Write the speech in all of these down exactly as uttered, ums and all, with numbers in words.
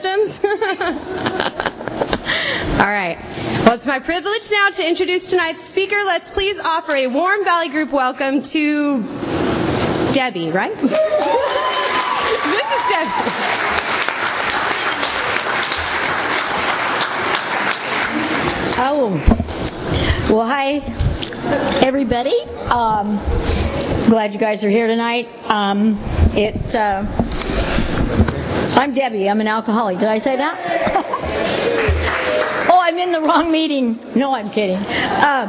systems? All right. Well, it's my privilege now to introduce tonight's speaker. Let's please offer a warm Valley Group welcome to Debbie, right? This is Debbie. Oh, well, hi, everybody. Um, glad you guys are here tonight. Um, it, uh, I'm Debbie. I'm an alcoholic. Did I say that? Oh, I'm in the wrong meeting. No, I'm kidding. Uh,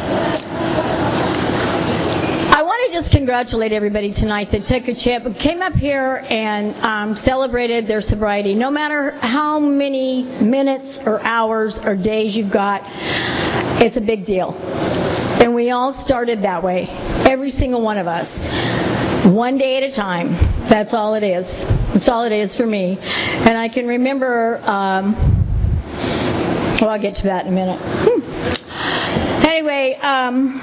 I want to just congratulate everybody tonight that took a chip, came up here and um, celebrated their sobriety. No matter how many minutes or hours or days you've got, it's a big deal. And we all started that way, every single one of us, one day at a time. That's all it is. That's all it is for me. And I can remember, um, well, I'll get to that in a minute. Hmm. Anyway, um...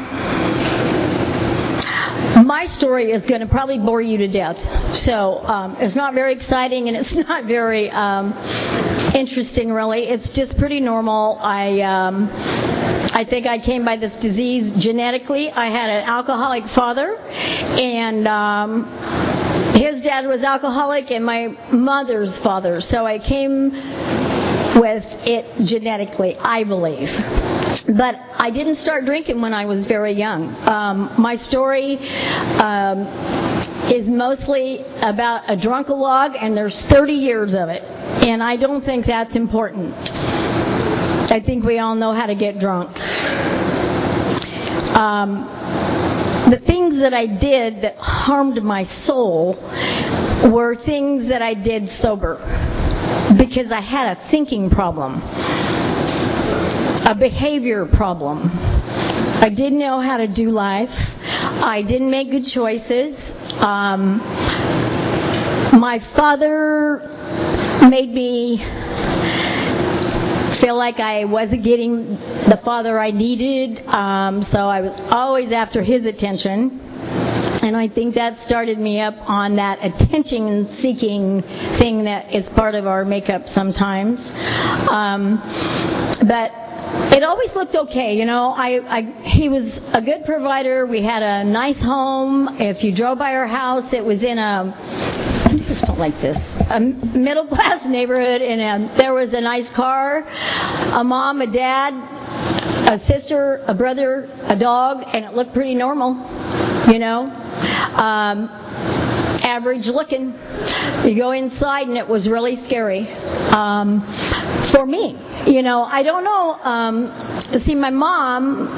my story is going to probably bore you to death. So um, it's not very exciting and it's not very um, interesting, really. It's just pretty normal. I um, I think I came by this disease genetically. I had an alcoholic father, and um, his dad was alcoholic, and my mother's father. So I came with it genetically, I believe. But I didn't start drinking when I was very young. Um, my story um, is mostly about a drunk-a-log, and there's thirty years of it. And I don't think that's important. I think we all know how to get drunk. Um, the things that I did that harmed my soul were things that I did sober, because I had a thinking problem, a behavior problem. I didn't know how to do life. I didn't make good choices. Um, my father made me feel like I wasn't getting the father I needed, um, so I was always after his attention. And I think that started me up on that attention-seeking thing that is part of our makeup sometimes. Um, but it always looked okay, you know. I, I, he was a good provider. We had a nice home. If you drove by our house, it was in a, I just don't like this, a middle-class neighborhood, and a, there was a nice car, a mom, a dad, a sister, a brother, a dog, and it looked pretty normal, you know. Um, average looking. You go inside and it was really scary um, for me. You know, I don't know. Um, see, my mom,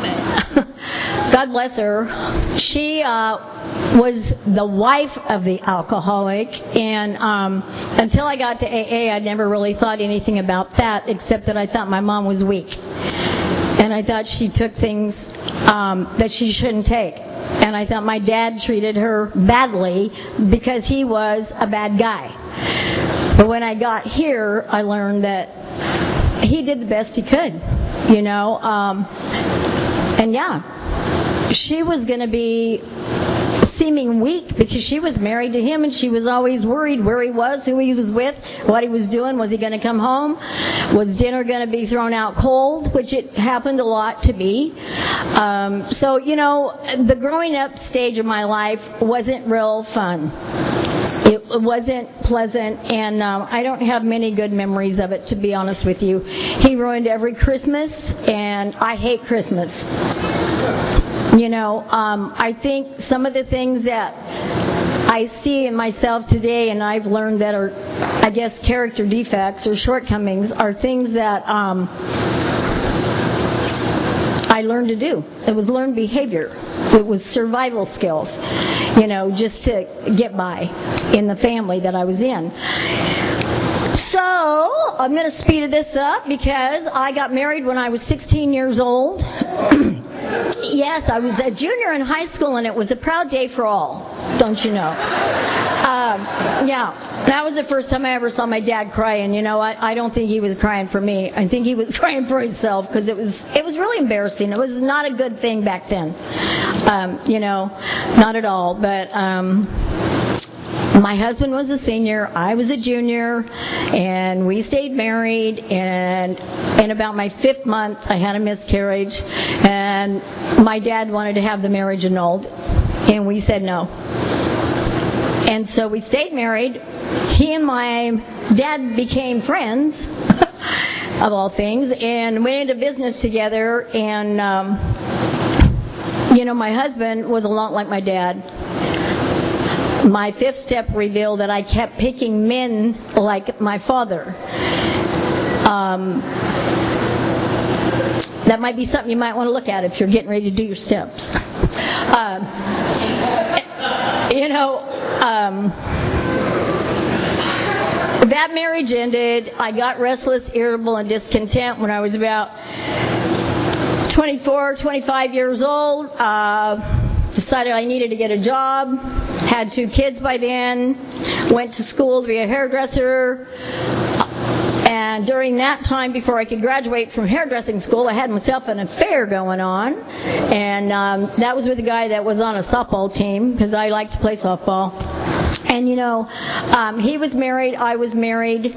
God bless her, she uh, was the wife of the alcoholic, and um, until I got to A A, I never really thought anything about that, except that I thought my mom was weak, and I thought she took things um, that she shouldn't take. And I thought my dad treated her badly because he was a bad guy. But when I got here, I learned that he did the best he could, you know. Um, and yeah, she was going to be seeming weak because she was married to him, and she was always worried where he was, who he was with, what he was doing. Was he going to come home? Was dinner going to be thrown out cold? Which it happened a lot to me. Um, so, you know, the growing up stage of my life wasn't real fun. It wasn't pleasant, and um, I don't have many good memories of it, to be honest with you. He ruined every Christmas, and I hate Christmas. You know, um, I think some of the things that I see in myself today, and I've learned that are, I guess, character defects or shortcomings, are things that um, I learned to do. It was learned behavior. It was survival skills, you know, just to get by in the family that I was in. So I'm going to speed this up because I got married when I was sixteen years old. Yes, I was a junior in high school, and it was a proud day for all, don't you know? Um, yeah, that was the first time I ever saw my dad cry, and you know, I, I don't think he was crying for me. I think he was crying for himself, because it was it was really embarrassing. It was not a good thing back then, um, you know, not at all. But um, my husband was a senior, I was a junior, and we stayed married, and in about my fifth month I had a miscarriage, and my dad wanted to have the marriage annulled, and we said no. And so we stayed married. He and my dad became friends, of all things, and went into business together, and um, you know, my husband was a lot like my dad. My fifth step revealed that I kept picking men like my father. Um, that might be something you might want to look at if you're getting ready to do your steps. Um, you know, um, that marriage ended. I got restless, irritable, and discontent when I was about twenty-four, twenty-five years old. Uh, decided I needed to get a job. Had two kids by then. Went to school to be a hairdresser. And during that time, before I could graduate from hairdressing school, I had myself an affair going on. And um, that was with a guy that was on a softball team, because I like to play softball. And, you know, um, he was married, I was married.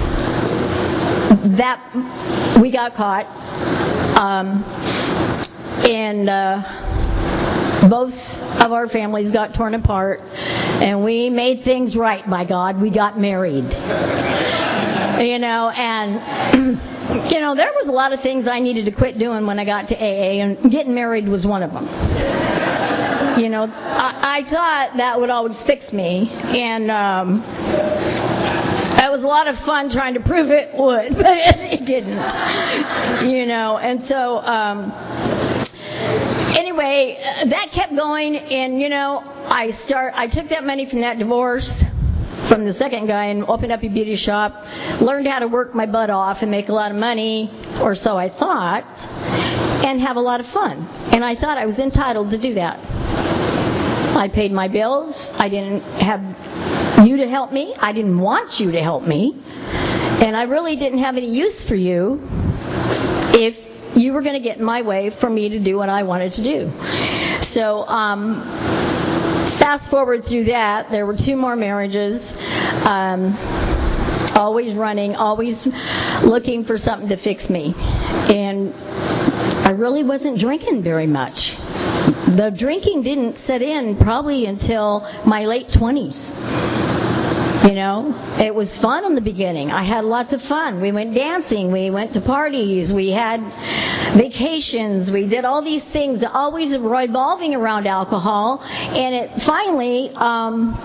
That, we got caught. Um, and uh, both of our families got torn apart. And we made things right, by God. We got married. You know, and, you know, there was a lot of things I needed to quit doing when I got to A A, and getting married was one of them. You know, I, I thought that would always fix me, and um, that was a lot of fun trying to prove it would, but it, it didn't. You know, and so, um, anyway, that kept going, and, you know, I start. I took that money from that divorce from the second guy and opened up a beauty shop, learned how to work my butt off and make a lot of money, or so I thought, and have a lot of fun. And I thought I was entitled to do that. I paid my bills. I didn't have you to help me. I didn't want you to help me. And I really didn't have any use for you if you were going to get in my way for me to do what I wanted to do. So, um... fast forward through that, there were two more marriages, um, always running, always looking for something to fix me. And I really wasn't drinking very much. The drinking didn't set in probably until my late twenties. You know, it was fun in the beginning. I had lots of fun. We went dancing. We went to parties. We had vacations. We did all these things, always revolving around alcohol. And it finally, um,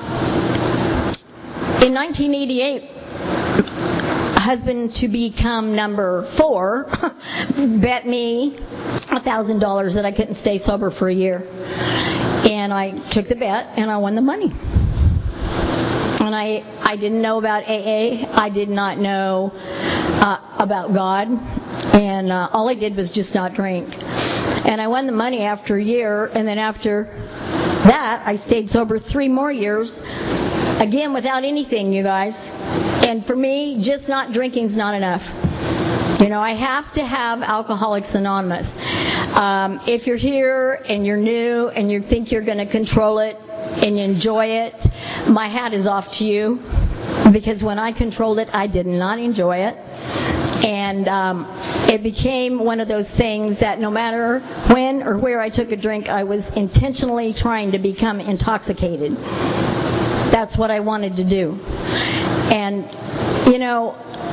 in nineteen eighty-eight, husband to become number four bet me a thousand dollars that I couldn't stay sober for a year. And I took the bet and I won the money. And I, I didn't know about A A. I did not know uh, about God. And uh, all I did was just not drink. And I won the money after a year. And then after that, I stayed sober three more years. Again, without anything, you guys. And for me, just not drinking's not enough. You know, I have to have Alcoholics Anonymous. Um, if you're here and you're new and you think you're going to control it, and enjoy it, my hat is off to you, because when I controlled it, I did not enjoy it. And um, it became one of those things that no matter when or where I took a drink, I was intentionally trying to become intoxicated. That's what I wanted to do. And, you know,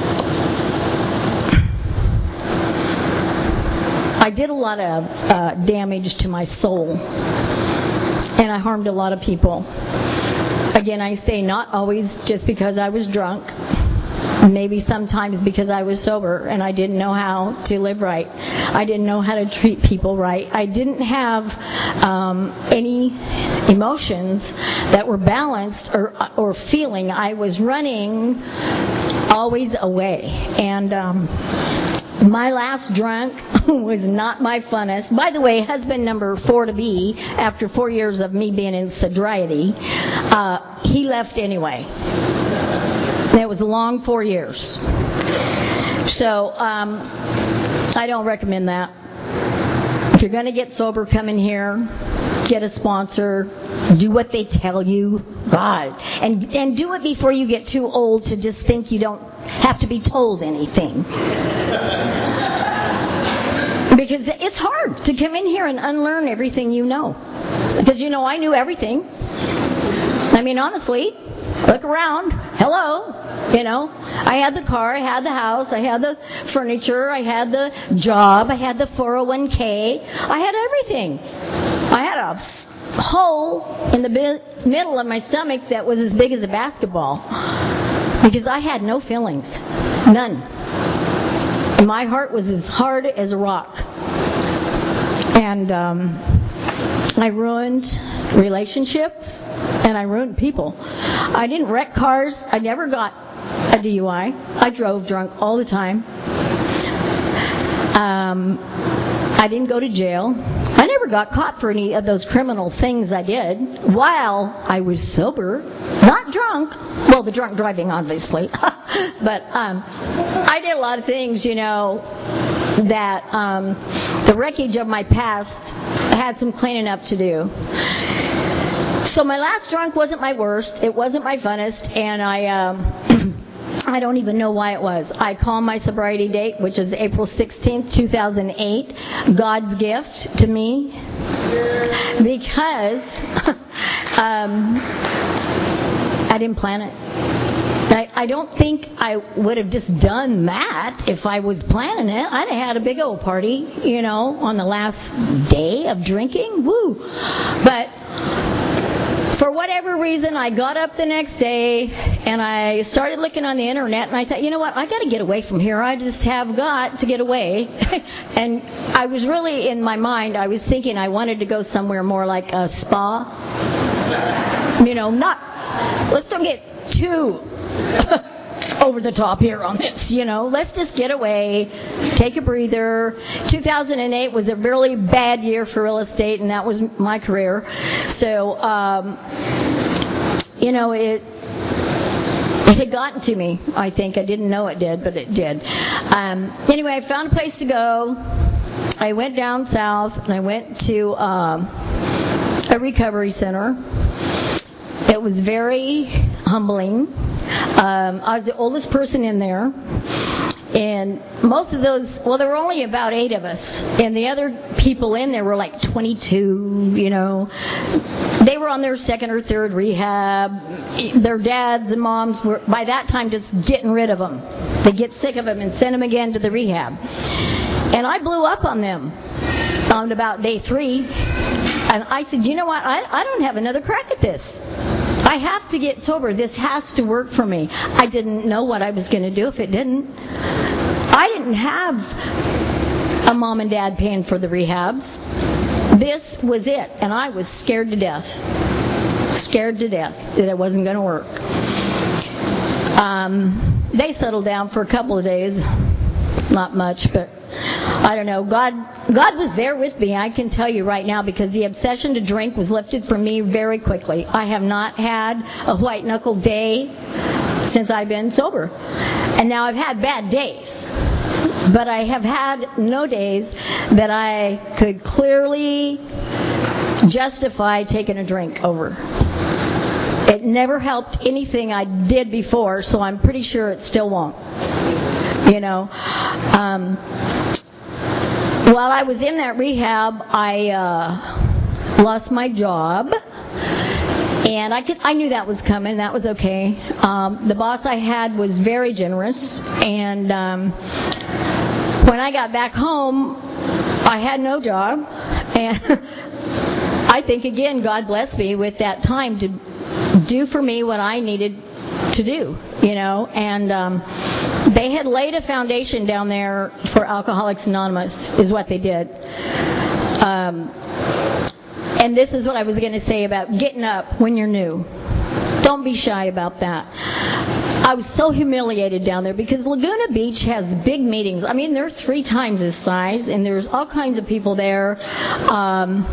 I did a lot of uh, damage to my soul. And I harmed a lot of people. Again, I say not always just because I was drunk. Maybe sometimes because I was sober and I didn't know how to live right. I didn't know how to treat people right. I didn't have um, any emotions that were balanced or, or feeling. I was running always away. And um, my last drunk was not my funnest. By the way, husband number four to be, after four years of me being in sobriety, uh, he left anyway. It was a long four years. So um, I don't recommend that. If you're going to get sober, come in here. get a sponsor, do what they tell you, God, and and do it before you get too old to just think you don't have to be told anything. Because it's hard to come in here and unlearn everything you know. Because, you know, I knew everything. I mean, honestly, look around. Hello. You know, I had the car, I had the house, I had the furniture, I had the job, I had the four oh one k. I had everything. I had a hole in the bi- middle of my stomach that was as big as a basketball. Because I had no feelings. None. And my heart was as hard as a rock. And um, I ruined relationships, and I ruined people. I didn't wreck cars. I never got a D U I. I drove drunk all the time. Um, I didn't go to jail. I never got caught for any of those criminal things I did while I was sober, not drunk. Well, the drunk driving, obviously. But um, I did a lot of things, you know, that um, the wreckage of my past had some cleaning up to do. So my last drunk wasn't my worst. It wasn't my funnest. And I... Um, I don't even know why it was. I call my sobriety date, which is April sixteenth, two thousand eight, God's gift to me. Because um, I didn't plan it. I, I don't think I would have just done that if I was planning it. I'd have had a big old party, you know, on the last day of drinking. Woo! But... for whatever reason, I got up the next day and I started looking on the internet, and I thought, you know what, I got to get away from here. I just have got to get away. And I was really, in my mind, I was thinking I wanted to go somewhere more like a spa. You know, not, let's don't get too over the top here on this, you know. Let's just get away, take a breather. two thousand eight was a really bad year for real estate, and that was my career. So, um, you know, it it had gotten to me, I think. I didn't know it did, but it did. Um, anyway, I found a place to go. I went down south, and I went to um, a recovery center. It was very humbling. Um, I was the oldest person in there, and most of those, well, there were only about eight of us, and the other people in there were like twenty-two, you know. They were on their second or third rehab. Their dads and moms were, by that time, just getting rid of them. They get sick of them and send them again to the rehab. And I blew up on them on about day three, and I said, you know what, I, I don't have another crack at this. I have to get sober. This has to work for me. I didn't know what I was going to do if it didn't. I didn't have a mom and dad paying for the rehabs. This was it, and I was scared to death. Scared to death that it wasn't going to work. Um, they settled down for a couple of days. Not much, but I don't know. God, God was there with me, I can tell you right now, because the obsession to drink was lifted from me very quickly. I have not had a white-knuckle day since I've been sober. And now I've had bad days, but I have had no days that I could clearly justify taking a drink over. It never helped anything I did before, so I'm pretty sure it still won't. You know, um, while I was in that rehab, I uh, lost my job, and I could, I knew that was coming. That was okay. Um, the boss I had was very generous, and um, when I got back home, I had no job, and I think again, God blessed me with that time to do for me what I needed to do, you know, and um, they had laid a foundation down there for Alcoholics Anonymous, is what they did. Um, and this is what I was going to say about getting up when you're new. Don't be shy about that. I was so humiliated down there because Laguna Beach has big meetings. I mean, they're three times this size, and there's all kinds of people there. Um,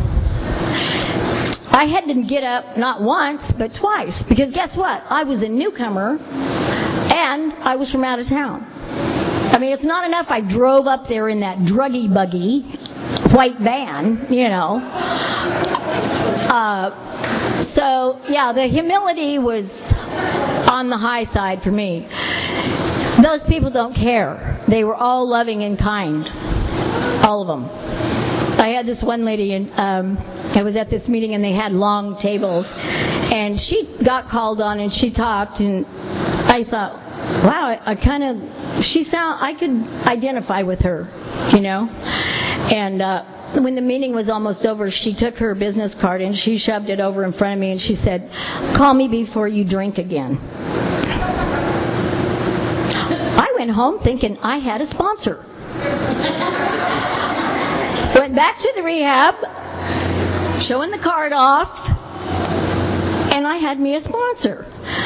I had to get up not once, but twice, because guess what? I was a newcomer, and I was from out of town. I mean, it's not enough I drove up there in that druggy buggy white van, you know. Uh, so, yeah, the humility was on the high side for me. Those people don't care. They were all loving and kind. All of them. I had this one lady, and um, I was at this meeting, and they had long tables. And she got called on, and she talked, and I thought, wow, I, I kind of, she sound, I could identify with her, you know. And uh, when the meeting was almost over, she took her business card and she shoved it over in front of me, and she said, "Call me before you drink again." I went home thinking I had a sponsor. Went back to the rehab, showing the card off, and I had me a sponsor.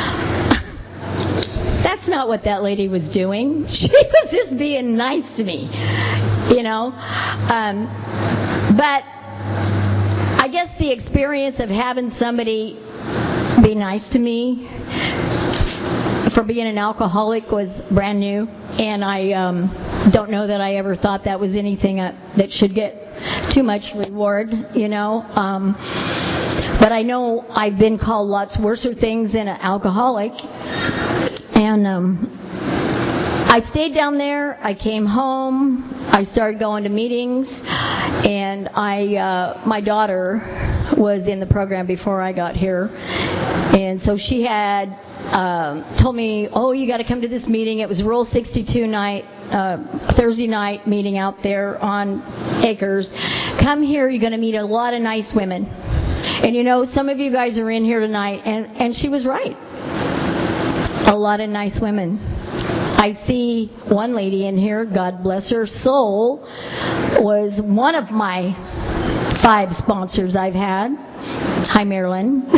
That's not what that lady was doing. She was just being nice to me, you know. Um, but I guess the experience of having somebody be nice to me for being an alcoholic was brand new, and I um, don't know that I ever thought that was anything uh, that should get too much reward, you know. Um, but I know I've been called lots worser things than an alcoholic. And um, I stayed down there. I came home. I started going to meetings, and I, uh, my daughter was in the program before I got here, and so she had um, told me, "Oh, you got to come to this meeting." It was Rule sixty-two night, uh, Thursday night meeting out there on Acres. Come here. You're going to meet a lot of nice women, and you know, some of you guys are in here tonight, and and she was right. A lot of nice women. I see one lady in here, God bless her soul, was one of my five sponsors I've had. Hi, Marilyn.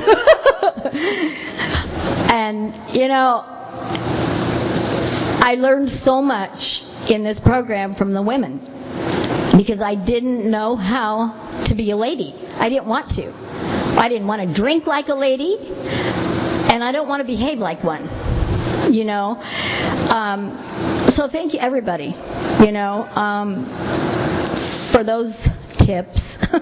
And, you know, I learned so much in this program from the women because I didn't know how to be a lady. I didn't want to. I didn't want to drink like a lady, and I don't want to behave like one. You know, um, so thank you, everybody, you know, um, for those tips.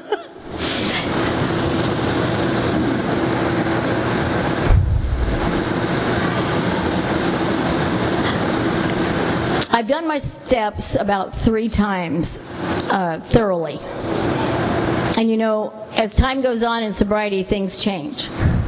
I've done my steps about three times uh, thoroughly. And, you know, as time goes on in sobriety, things change.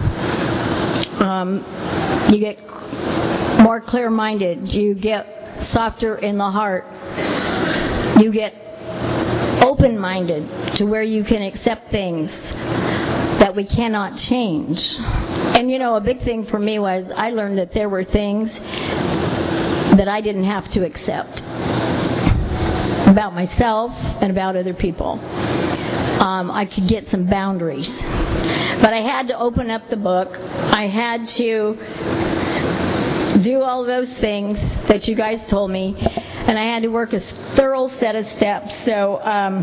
Um, you get more clear-minded. You get softer in the heart. You get open-minded to where you can accept things that we cannot change. And, you know, a big thing for me was I learned that there were things that I didn't have to accept about myself and about other people. Um, I could get some boundaries. But I had to open up the book. I had to do all those things that you guys told me, and I had to work a thorough set of steps. So um,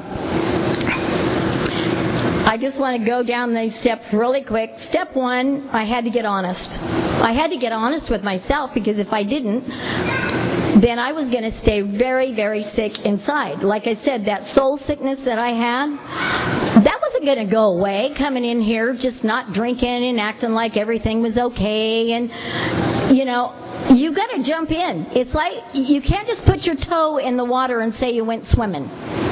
I just want to go down these steps really quick. Step one, I had to get honest. I had to get honest with myself, because if I didn't, then I was going to stay very, very sick inside. Like I said, that soul sickness that I had, that wasn't going to go away, coming in here just not drinking and acting like everything was okay. And, you know, you got to jump in. It's like you can't just put your toe in the water and say you went swimming.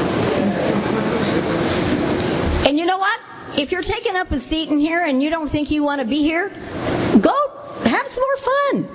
And you know what? If you're taking up a seat in here and you don't think you want to be here, go have some more fun.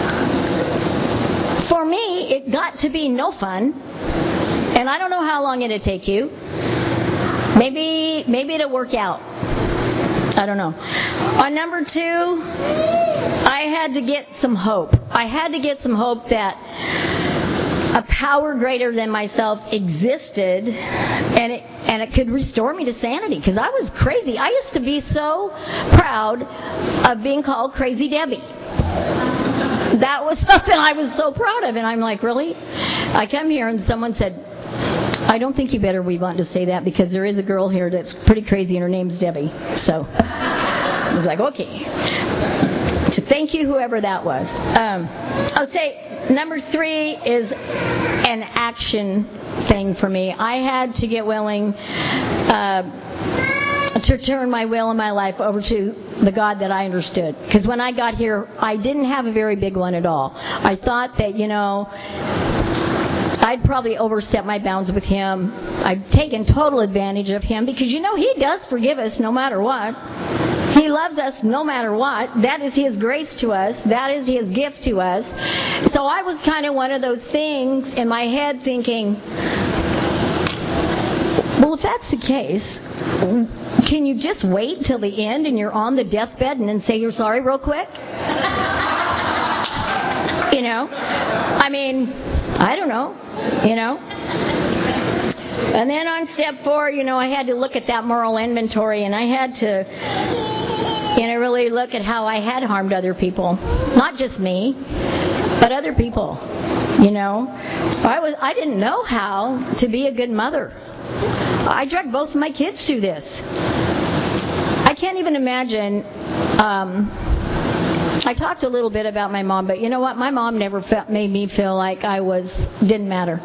For me, it got to be no fun, and I don't know how long it'll take you. Maybe, maybe it'll work out. I don't know. On number two, I had to get some hope. I had to get some hope that a power greater than myself existed, and it, and it could restore me to sanity, because I was crazy. I used to be so proud of being called Crazy Debbie. That was something I was so proud of, and I'm like, really? I come here and someone said, I don't think you better we want to say that, because there is a girl here that's pretty crazy and her name's Debbie. So I was like, okay. So thank you, whoever that was. Um, I'll say number three is an action thing for me. I had to get willing uh, to turn my will and my life over to the God that I understood. Because when I got here, I didn't have a very big one at all. I thought that, you know, I'd probably overstep my bounds with him. I've taken total advantage of him because, you know, he does forgive us no matter what. He loves us no matter what. That is his grace to us. That is his gift to us. So I was kind of one of those things in my head thinking, well, if that's the case, can you just wait till the end and you're on the deathbed and then say you're sorry real quick? You know? I mean, I don't know. You know? And then on step four, you know, I had to look at that moral inventory, and I had to, you know, really look at how I had harmed other people. Not just me, but other people. You know? I was I didn't know how to be a good mother. I dragged both of my kids through this. I can't even imagine. Um, I talked a little bit about my mom, but you know what? My mom never felt, made me feel like I was didn't matter.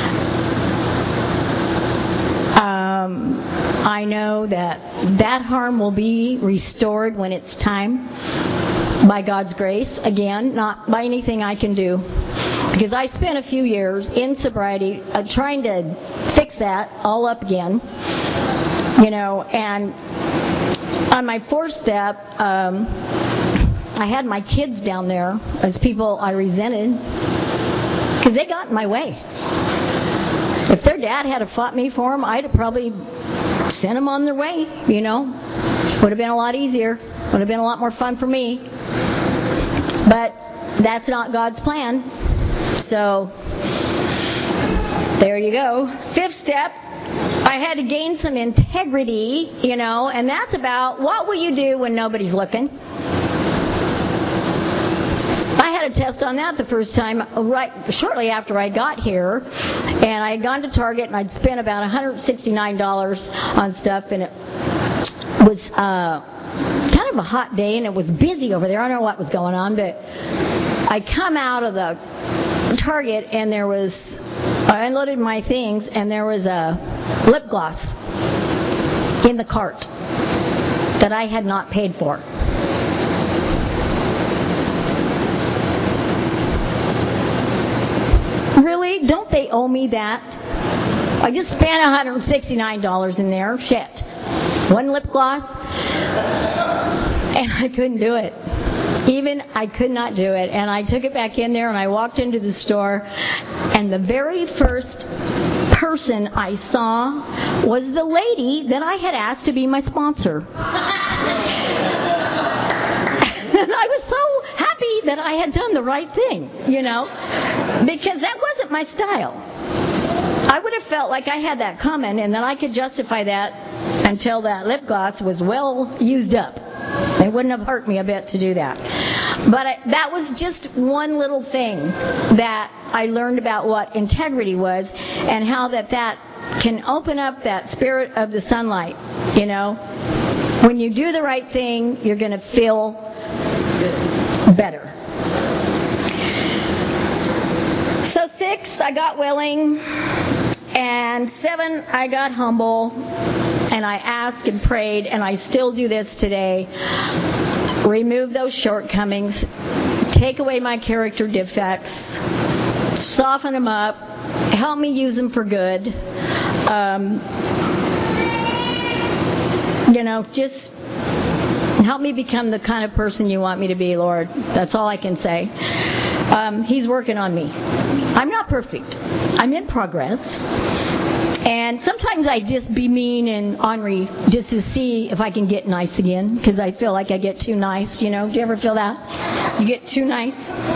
Um, I know that that harm will be restored when it's time, by God's grace. Again, not by anything I can do. Because I spent a few years in sobriety uh, trying to fix that all up again, you know, and on my fourth step, um, I had my kids down there as people I resented because they got in my way. If their dad had have fought me for them, I'd have probably sent them on their way, you know. Would have been a lot easier. Would have been a lot more fun for me. But that's not God's plan. So, there you go. Fifth step, I had to gain some integrity, you know, and that's about what will you do when nobody's looking. I had a test on that the first time, right shortly after I got here, and I had gone to Target and I'd spent about one hundred sixty-nine dollars on stuff, and it was uh, kind of a hot day, and it was busy over there. I don't know what was going on, but I come out of the Target, and there was, I unloaded my things, and there was a lip gloss in the cart that I had not paid for. Really? Don't they owe me that? I just spent one hundred sixty-nine dollars in there. Shit. One lip gloss. And I couldn't do it. Even I could not do it. And I took it back in there and I walked into the store. And the very first person I saw was the lady that I had asked to be my sponsor. And I was so happy that I had done the right thing, you know, because that wasn't my style. I would have felt like I had that coming and that I could justify that until that lip gloss was well used up. It wouldn't have hurt me a bit to do that. But I, that was just one little thing that I learned about what integrity was and how that that can open up that spirit of the sunlight, you know. When you do the right thing, you're going to feel better. So six, I got willing, and seven, I got humble, and I asked and prayed, and I still do this today. Remove those shortcomings, take away my character defects, soften them up, help me use them for good. Um, you know, just help me become the kind of person you want me to be, Lord. That's all I can say. Um, he's working on me. I'm not perfect. I'm in progress. And sometimes I just be mean and ornery just to see if I can get nice again, because I feel like I get too nice, you know. Do you ever feel that? You get too nice?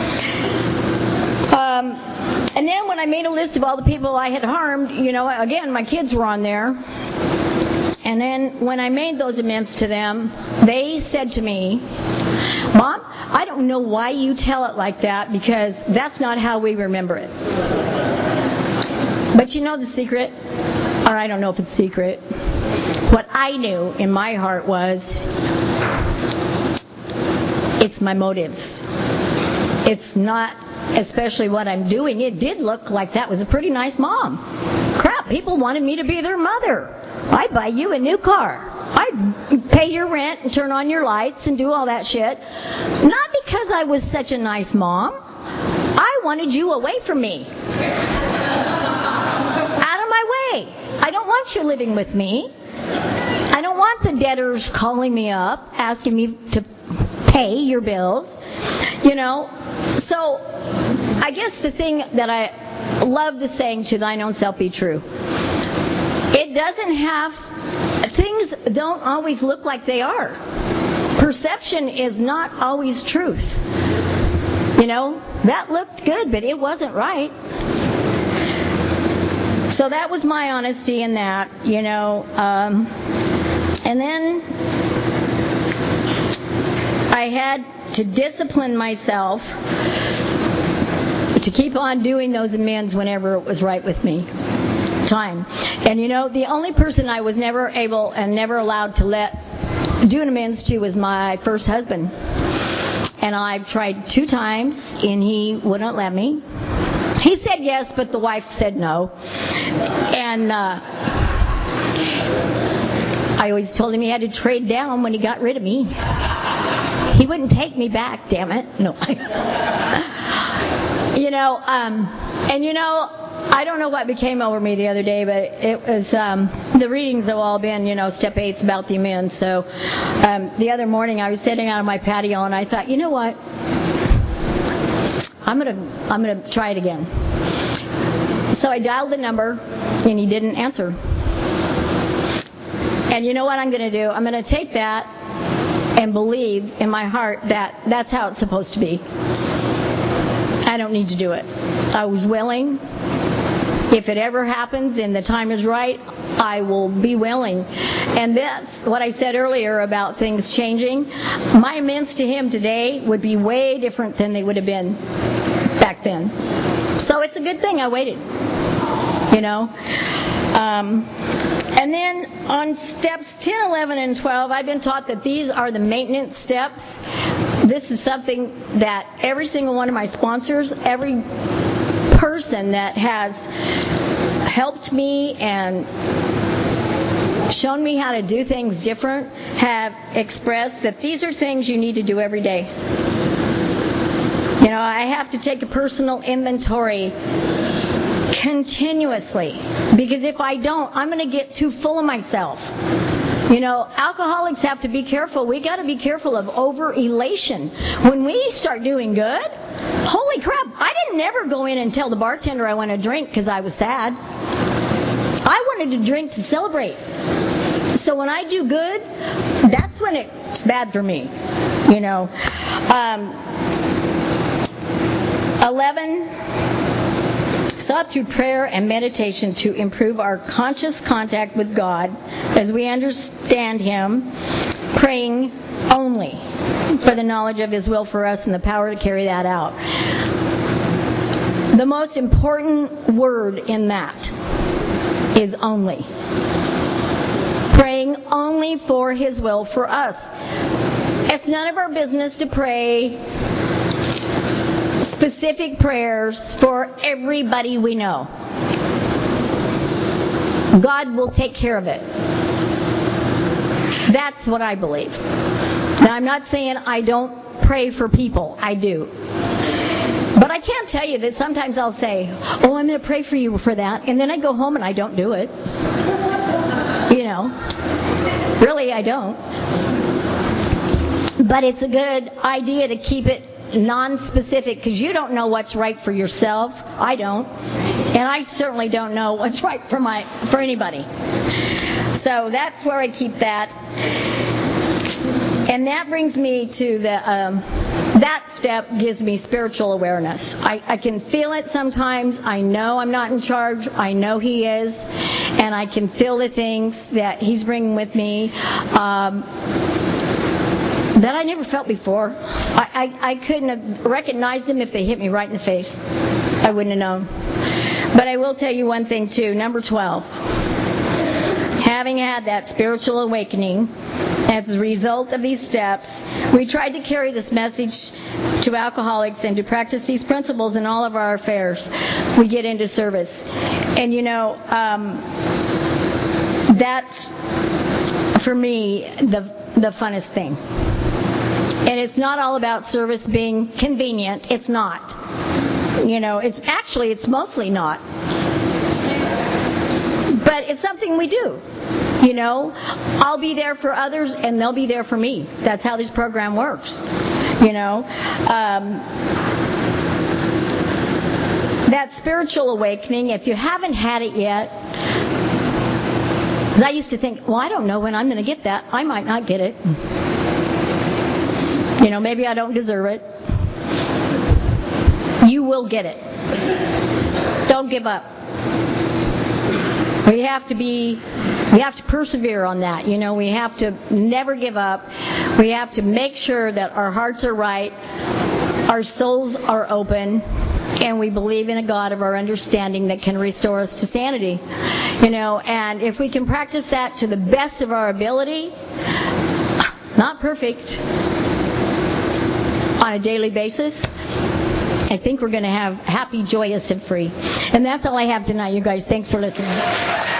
Um, and then when I made a list of all the people I had harmed, you know, again, my kids were on there. And then when I made those amends to them, they said to me, Mom, I don't know why you tell it like that, because that's not how we remember it. But you know the secret? Or I don't know if it's secret. What I knew in my heart was, it's my motives. It's not especially what I'm doing. It did look like that was a pretty nice mom. Crap, people wanted me to be their mother. I'd buy you a new car. I'd pay your rent and turn on your lights and do all that shit. Not because I was such a nice mom. I wanted you away from me. Out of my way. I don't want you living with me. I don't want the debtors calling me up, asking me to pay your bills. You know, so I guess the thing that I love the saying, to thine own self be true. It doesn't have, things don't always look like they are. Perception is not always truth. You know, that looked good, but it wasn't right. So that was my honesty in that, you know. Um, and then I had to discipline myself to keep on doing those amends whenever it was right with me. Time. And you know, the only person I was never able and never allowed to let do an amends to was my first husband. And I've tried two times, and he wouldn't let me. He said yes, but the wife said no. And uh, I always told him he had to trade down when he got rid of me. He wouldn't take me back, damn it. No. You know, um, and you know, I don't know what became over me the other day, but it was, um, the readings have all been, you know, step eight's about the amends. So um, the other morning I was sitting out on my patio and I thought, you know what? I'm going to I'm gonna try it again. So I dialed the number and he didn't answer. And you know what I'm going to do? I'm going to take that and believe in my heart that that's how it's supposed to be. I don't need to do it. I was willing. If it ever happens and the time is right, I will be willing. And that's what I said earlier about things changing. My amends to him today would be way different than they would have been back then. So it's a good thing I waited. You know? Um, and then on steps ten, eleven, and twelve, I've been taught that these are the maintenance steps. This is something that every single one of my sponsors, every person that has helped me and shown me how to do things different have expressed that these are things you need to do every day. You know, I have to take a personal inventory continuously, because if I don't, I'm going to get too full of myself. You know, alcoholics have to be careful. We got to be careful of over-elation. When we start doing good, holy crap, I didn't ever go in and tell the bartender I want to drink because I was sad. I wanted to drink to celebrate. So when I do good, that's when it's bad for me. You know. Um, eleven, sought through prayer and meditation to improve our conscious contact with God as we understand Him, praying only for the knowledge of His will for us and the power to carry that out. The most important word in that is only. Praying only for His will for us. It's none of our business to pray specific prayers for everybody we know. God will take care of it. That's what I believe. Now, I'm not saying I don't pray for people. I do. But I can't tell you that sometimes I'll say, oh, I'm going to pray for you for that, and then I go home and I don't do it. You know. Really, I don't. But it's a good idea to keep it non-specific, because you don't know what's right for yourself. I don't. And I certainly don't know what's right for my for anybody. So that's where I keep that. And that brings me to the, um, that step gives me spiritual awareness. I, I can feel it sometimes. I know I'm not in charge. I know He is. And I can feel the things that He's bringing with me. Um, that I never felt before. I, I, I couldn't have recognized them if they hit me right in the face. I wouldn't have known. But I will tell you one thing too, number twelve. Having had that spiritual awakening as a result of these steps, we tried to carry this message to alcoholics and to practice these principles in all of our affairs we get into service. And you know, um, that's for me, the the funnest thing. And it's not all about service being convenient. It's not. You know, it's actually, it's mostly not. But it's something we do. You know, I'll be there for others and they'll be there for me. That's how this program works. You know, um, that spiritual awakening, if you haven't had it yet, I used to think, well, I don't know when I'm going to get that. I might not get it. You know, maybe I don't deserve it. You will get it. Don't give up. We have to be, we have to persevere on that. You know, we have to never give up. We have to make sure that our hearts are right, our souls are open, and we believe in a God of our understanding that can restore us to sanity. You know, and if we can practice that to the best of our ability, not perfect, on a daily basis, I think we're going to have happy, joyous, and free. And that's all I have tonight, you guys. Thanks for listening.